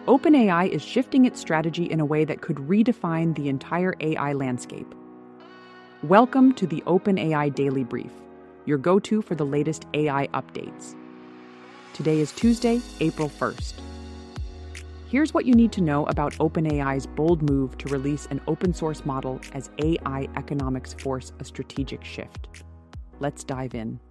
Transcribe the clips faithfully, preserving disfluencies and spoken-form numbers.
OpenAI is shifting its strategy in a way that could redefine the entire A I landscape. Welcome to the OpenAI Daily Brief, your go-to for the latest A I updates. Today is Tuesday, April first. Here's what you need to know about OpenAI's bold move to release an open-source model as A I economics force a strategic shift. Let's dive in.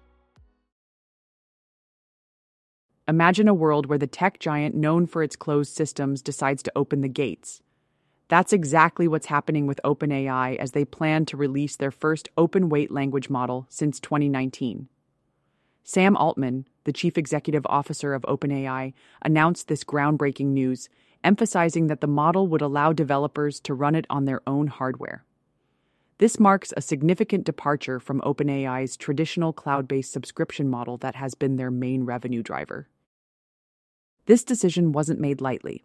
Imagine a world where the tech giant known for its closed systems decides to open the gates. That's exactly what's happening with OpenAI as they plan to release their first open-weight language model since twenty nineteen. Sam Altman, the chief executive officer of OpenAI, announced this groundbreaking news, emphasizing that the model would allow developers to run it on their own hardware. This marks a significant departure from OpenAI's traditional cloud-based subscription model that has been their main revenue driver. This decision wasn't made lightly.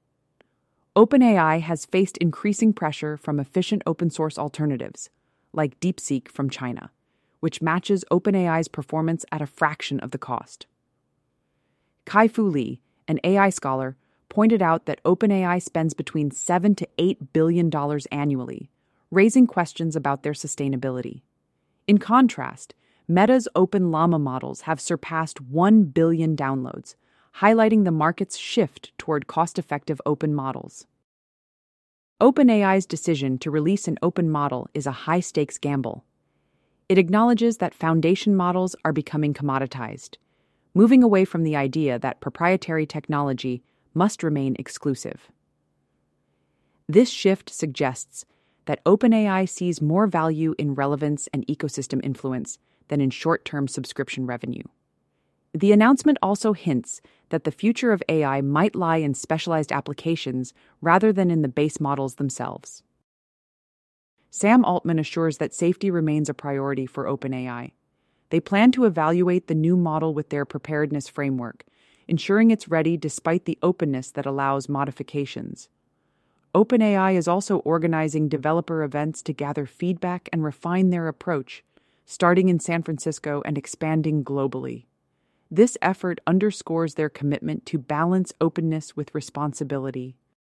OpenAI has faced increasing pressure from efficient open-source alternatives, like DeepSeek from China, which matches OpenAI's performance at a fraction of the cost. Kai-Fu Lee, an A I scholar, pointed out that OpenAI spends between seven to eight billion dollars annually, raising questions about their sustainability. In contrast, Meta's Open Llama models have surpassed one billion downloads, highlighting the market's shift toward cost-effective open models. OpenAI's decision to release an open model is a high-stakes gamble. It acknowledges that foundation models are becoming commoditized, moving away from the idea that proprietary technology must remain exclusive. This shift suggests that OpenAI sees more value in relevance and ecosystem influence than in short-term subscription revenue. The announcement also hints that the future of A I might lie in specialized applications rather than in the base models themselves. Sam Altman assures that safety remains a priority for OpenAI. They plan to evaluate the new model with their preparedness framework, ensuring it's ready despite the openness that allows modifications. OpenAI is also organizing developer events to gather feedback and refine their approach, starting in San Francisco and expanding globally. This effort underscores their commitment to balance openness with responsibility.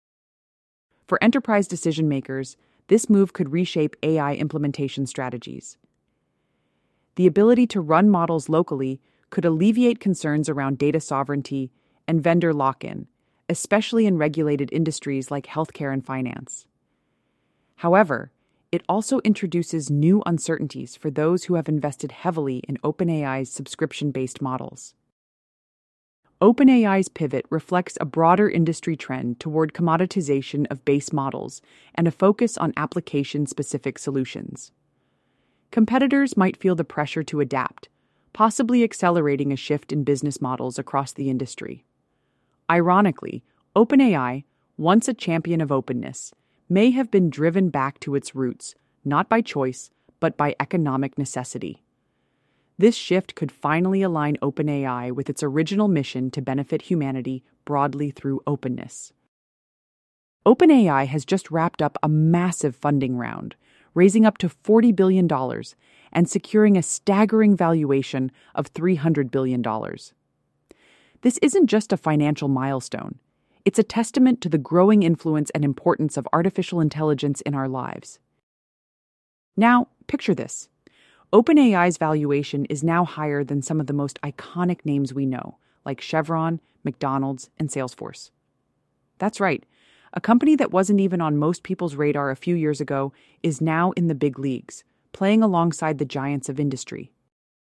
For enterprise decision-makers, this move could reshape A I implementation strategies. The ability to run models locally could alleviate concerns around data sovereignty and vendor lock-in, especially in regulated industries like healthcare and finance. However, it also introduces new uncertainties for those who have invested heavily in OpenAI's subscription-based models. OpenAI's pivot reflects a broader industry trend toward commoditization of base models and a focus on application-specific solutions. Competitors might feel the pressure to adapt, possibly accelerating a shift in business models across the industry. Ironically, OpenAI, once a champion of openness, may have been driven back to its roots, not by choice, but by economic necessity. This shift could finally align OpenAI with its original mission to benefit humanity broadly through openness. OpenAI has just wrapped up a massive funding round, raising up to forty billion dollars and securing a staggering valuation of three hundred billion dollars. This isn't just a financial milestone. It's a testament to the growing influence and importance of artificial intelligence in our lives. Now, picture this. OpenAI's valuation is now higher than some of the most iconic names we know, like Chevron, McDonald's, and Salesforce. That's right. A company that wasn't even on most people's radar a few years ago is now in the big leagues, playing alongside the giants of industry.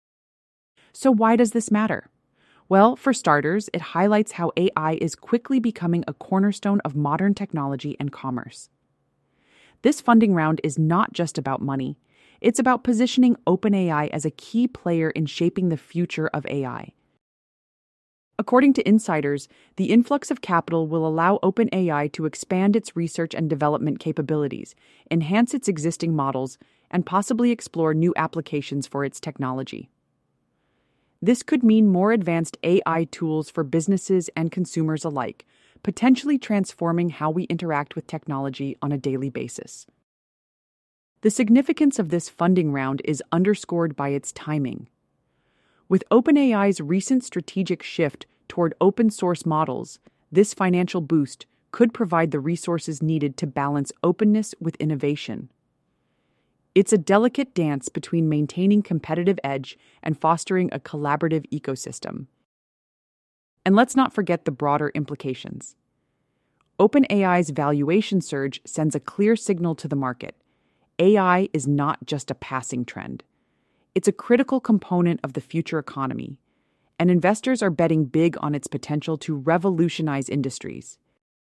So why does this matter? Well, for starters, it highlights how A I is quickly becoming a cornerstone of modern technology and commerce. This funding round is not just about money. It's about positioning OpenAI as a key player in shaping the future of A I. According to insiders, the influx of capital will allow OpenAI to expand its research and development capabilities, enhance its existing models, and possibly explore new applications for its technology. This could mean more advanced A I tools for businesses and consumers alike, potentially transforming how we interact with technology on a daily basis. The significance of this funding round is underscored by its timing. With OpenAI's recent strategic shift toward open-source models, This financial boost could provide the resources needed to balance openness with innovation. It's a delicate dance between maintaining competitive edge and fostering a collaborative ecosystem. And let's not forget the broader implications. OpenAI's valuation surge sends a clear signal to the market. A I is not just a passing trend. It's a critical component of the future economy, and investors are betting big on its potential to revolutionize industries.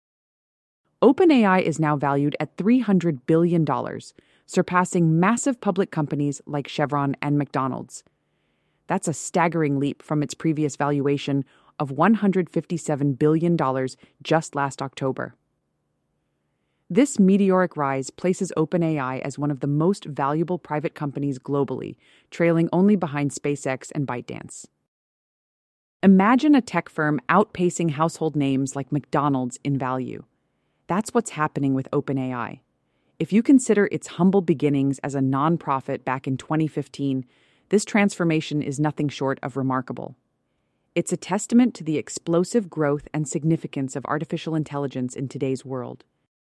OpenAI is now valued at three hundred billion dollars, surpassing massive public companies like Chevron and McDonald's. That's a staggering leap from its previous valuation of one hundred fifty-seven billion dollars just last October. This meteoric rise places OpenAI as one of the most valuable private companies globally, trailing only behind SpaceX and ByteDance. Imagine a tech firm outpacing household names like McDonald's in value. That's what's happening with OpenAI. If you consider its humble beginnings as a nonprofit back in twenty fifteen, this transformation is nothing short of remarkable. It's a testament to the explosive growth and significance of artificial intelligence in today's world.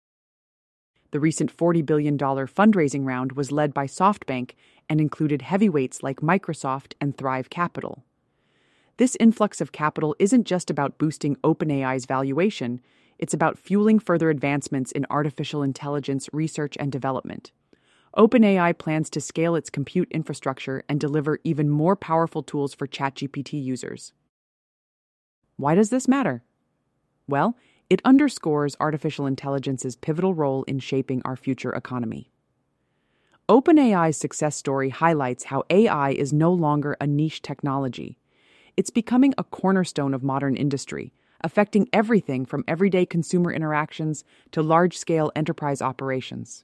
The recent forty billion dollars fundraising round was led by SoftBank and included heavyweights like Microsoft and Thrive Capital. This influx of capital isn't just about boosting OpenAI's valuation, it's about fueling further advancements in artificial intelligence research and development. OpenAI plans to scale its compute infrastructure and deliver even more powerful tools for ChatGPT users. Why does this matter? Well, it underscores artificial intelligence's pivotal role in shaping our future economy. OpenAI's success story highlights how A I is no longer a niche technology. It's becoming a cornerstone of modern industry, affecting everything from everyday consumer interactions to large-scale enterprise operations.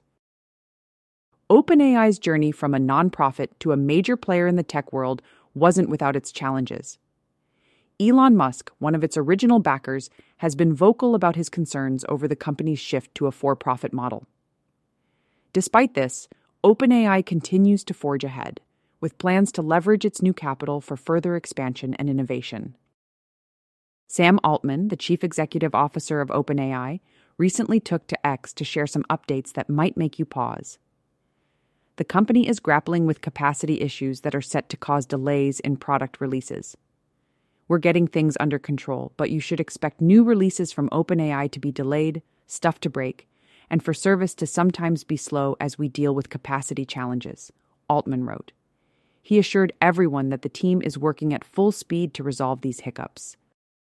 OpenAI's journey from a nonprofit to a major player in the tech world wasn't without its challenges. Elon Musk, one of its original backers, has been vocal about his concerns over the company's shift to a for-profit model. Despite this, OpenAI continues to forge ahead, with plans to leverage its new capital for further expansion and innovation. Sam Altman, the chief executive officer of OpenAI, recently took to X to share some updates that might make you pause. The company is grappling with capacity issues that are set to cause delays in product releases. We're getting things under control, but you should expect new releases from OpenAI to be delayed, stuff to break, and for service to sometimes be slow as we deal with capacity challenges, Altman wrote. He assured everyone that the team is working at full speed to resolve these hiccups.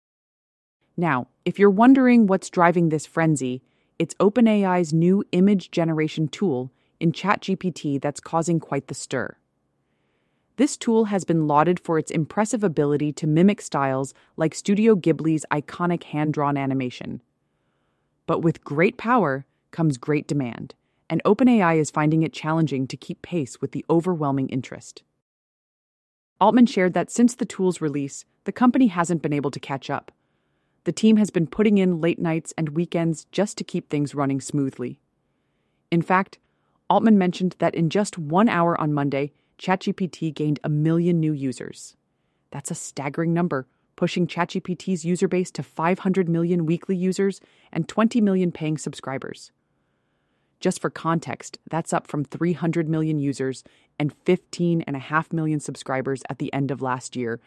Now, if you're wondering what's driving this frenzy, it's OpenAI's new image generation tool in ChatGPT that's causing quite the stir. This tool has been lauded for its impressive ability to mimic styles like Studio Ghibli's iconic hand-drawn animation. But with great power comes great demand, and OpenAI is finding it challenging to keep pace with the overwhelming interest. Altman shared that since the tool's release, the company hasn't been able to catch up. The team has been putting in late nights and weekends just to keep things running smoothly. In fact, Altman mentioned that in just one hour on Monday, ChatGPT gained a million new users. That's a staggering number, pushing ChatGPT's user base to five hundred million weekly users and twenty million paying subscribers. Just for context, that's up from three hundred million users and fifteen point five million subscribers at the end of last year.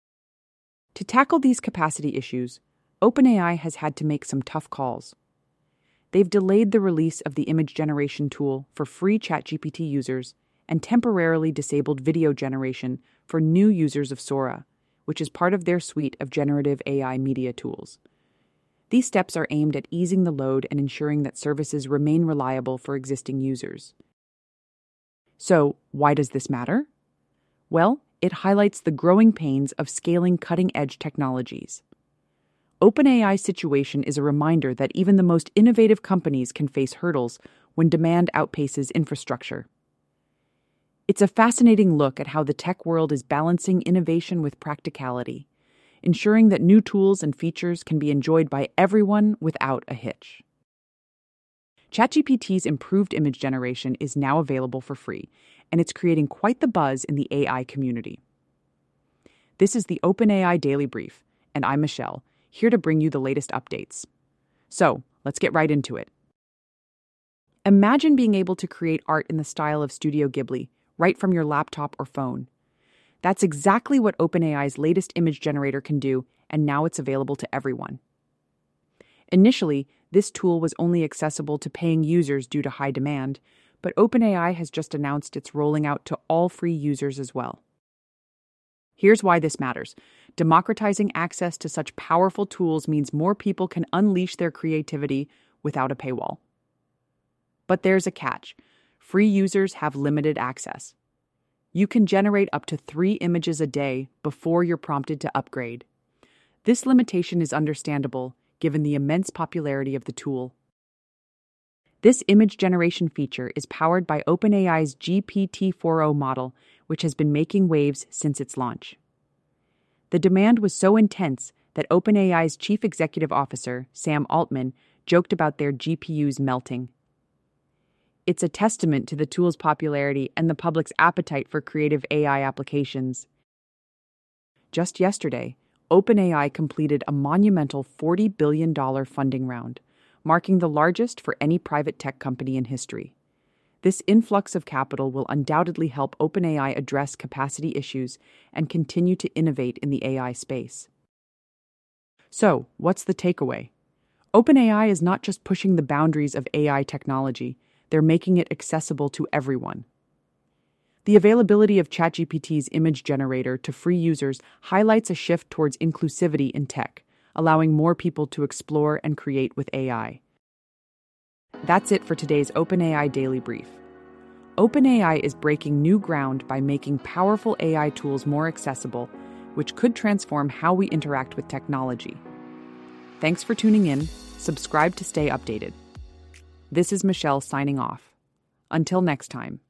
To tackle these capacity issues, OpenAI has had to make some tough calls. They've delayed the release of the image generation tool for free ChatGPT users and temporarily disabled video generation for new users of Sora, which is part of their suite of generative A I media tools. These steps are aimed at easing the load and ensuring that services remain reliable for existing users. So, why does this matter? Well, it highlights the growing pains of scaling cutting-edge technologies. OpenAI's situation is a reminder that even the most innovative companies can face hurdles when demand outpaces infrastructure. It's a fascinating look at how the tech world is balancing innovation with practicality, ensuring that new tools and features can be enjoyed by everyone without a hitch. ChatGPT's improved image generation is now available for free, and it's creating quite the buzz in the A I community. This is the OpenAI Daily Brief, and I'm Michelle, here to bring you the latest updates. So, let's get right into it. Imagine being able to create art in the style of Studio Ghibli, right from your laptop or phone. That's exactly what OpenAI's latest image generator can do, and now it's available to everyone. Initially, this tool was only accessible to paying users due to high demand, but OpenAI has just announced it's rolling out to all free users as well. Here's why this matters. Democratizing access to such powerful tools means more people can unleash their creativity without a paywall. But there's a catch. Free users have limited access. You can generate up to three images a day before you're prompted to upgrade. This limitation is understandable, given the immense popularity of the tool. This image generation feature is powered by OpenAI's G P T four o model, which has been making waves since its launch. The demand was so intense that OpenAI's chief executive officer, Sam Altman, joked about their G P Us melting. It's a testament to the tool's popularity and the public's appetite for creative A I applications. Just yesterday, OpenAI completed a monumental forty billion dollars funding round, marking the largest for any private tech company in history. This influx of capital will undoubtedly help OpenAI address capacity issues and continue to innovate in the A I space. So, what's the takeaway? OpenAI is not just pushing the boundaries of A I technology, they're making it accessible to everyone. The availability of ChatGPT's image generator to free users highlights a shift towards inclusivity in tech, allowing more people to explore and create with A I. That's it for today's OpenAI Daily Brief. OpenAI is breaking new ground by making powerful A I tools more accessible, which could transform how we interact with technology. Thanks for tuning in. Subscribe to stay updated. This is Michelle signing off. Until next time.